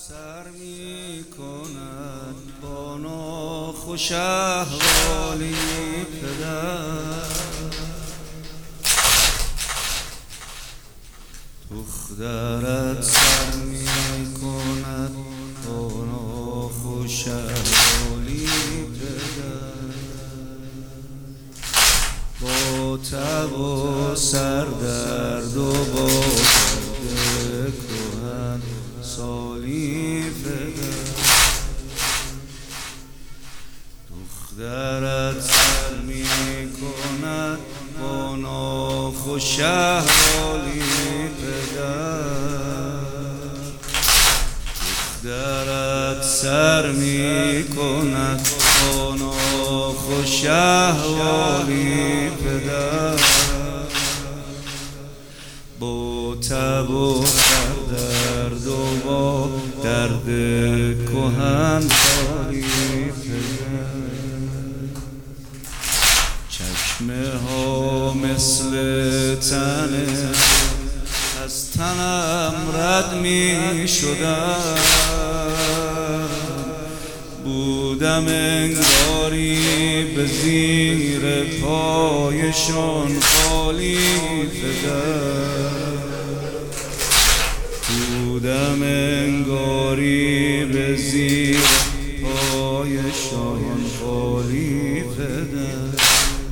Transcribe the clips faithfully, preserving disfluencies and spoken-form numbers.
سر می کند با ناخوش احوالی پدر، دخترت سر می کند با ناخوش احوالی پدر، با تب و سردرد و با درد کهن سالی پدر، دخترت سر می کند با ناخوش احوالی پدر، دخترت سر می کند با ناخوش احوالی پدر، با تب و درد و با درد کهن سالی پدر، چشمه ها مثل تنه از تنم رد می شدن، بودم انگاری به زیر پایشان خالی پدر، بودم انگاری به زیر پایشان خالی پدر.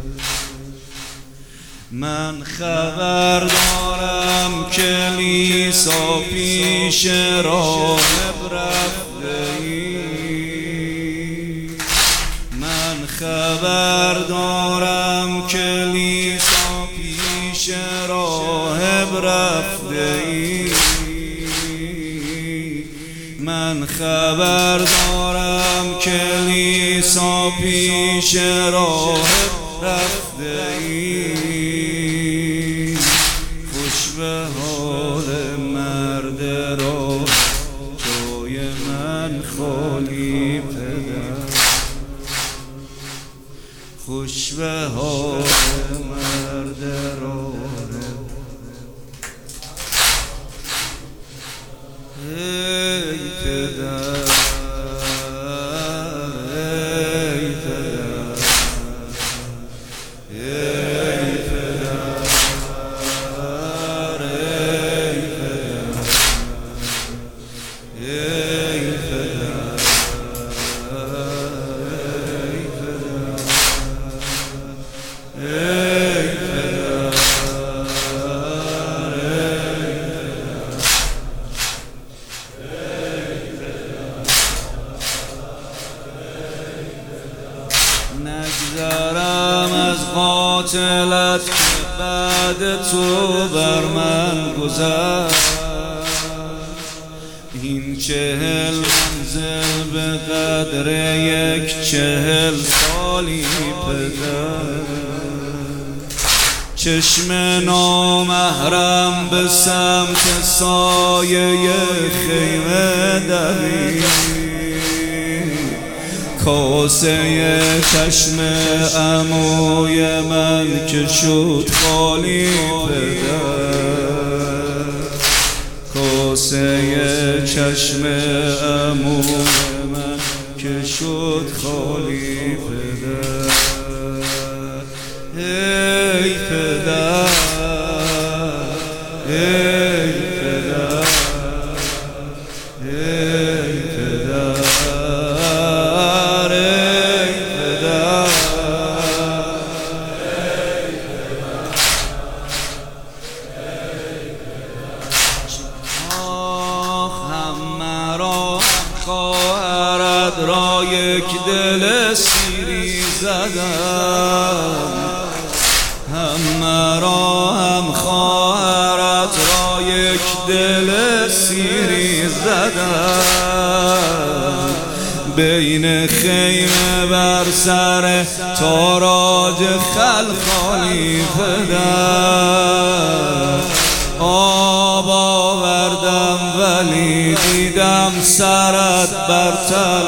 من خبر دارم کلیسا پیش راهب رفته ای، من خبر دارم کلیسا پیش راهب رفته ای، من خبر دارم کلیسا پیش راهب رفته ای، خوش به حال مرد را جای من خالی پدر، خوش به حال مرد را ای پدر، ای پدر، ای پدر، ای پدر، ای پدر، ای پدر، نگذرم از قاتلت که بعد تو بر من گذر، این چهل منزل به قدر یک چهل سالی پدر، چشم نامحرم به سمت سایه خیمه دوید، کاسه چشم عموی من که شد خالی پدر، کاسه چشم عموی من که شد خالی پدر، ای پدر، ای پدر، ای پدر، خواهرت را یک دل سیری زدم، هم مرا هم خواهرت را یک دل سیری زدم، بین خیمه بر سر تاراج خلخالی پدر، آب آوردم ولی دیدم سرت بر تن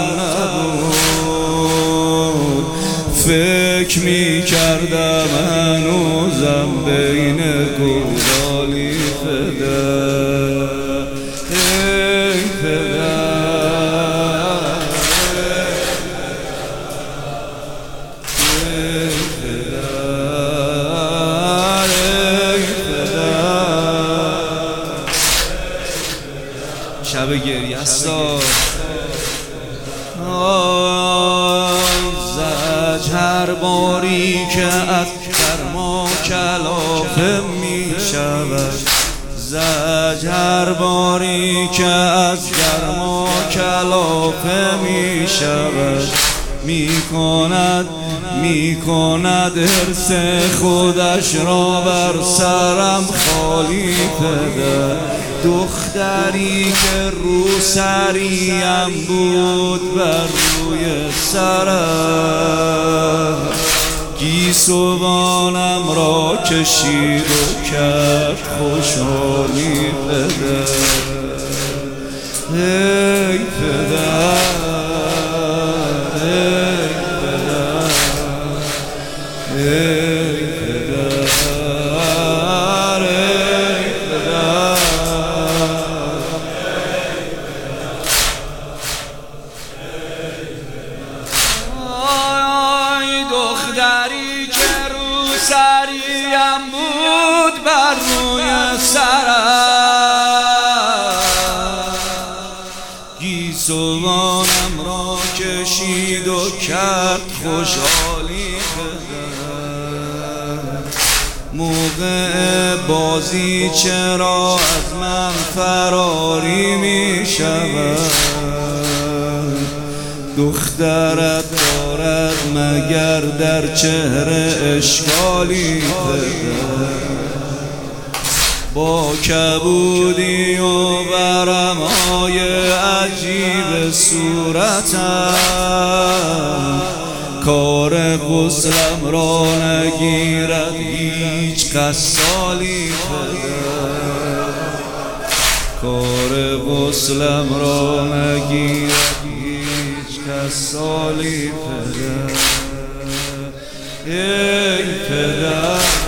نبود، فکر می کردم هنوزم بین گودالی پدر، ای پدر، شب گریه است. آی زجر باری که از گرما کلافه می شود، زجر باری که از گرما کلافه می شود، می کند می کند حرص خودش را بر سرم خالی پدر. دختری که رو سریم بود بر روی سرم، گیسوانم را کشید و کرد خوشحالی پدر. ای پدر ای پدر ای پدر ای پدر. آی دختری که رو سریم بود بر روی سرم، گیسوانم را کشید و کرد خوشحالی پدر. موقع بازی چرا از من فراری می شود؟ دخترت دارد مگر در چهره اشکالی پدر؟ با کبودی و برم‌های عجیب صورتم، کار غسلم را نگیرد هیچ غسالی پدر. کار غسلم را نگیرد هیچ غسالی پدر. ای پدر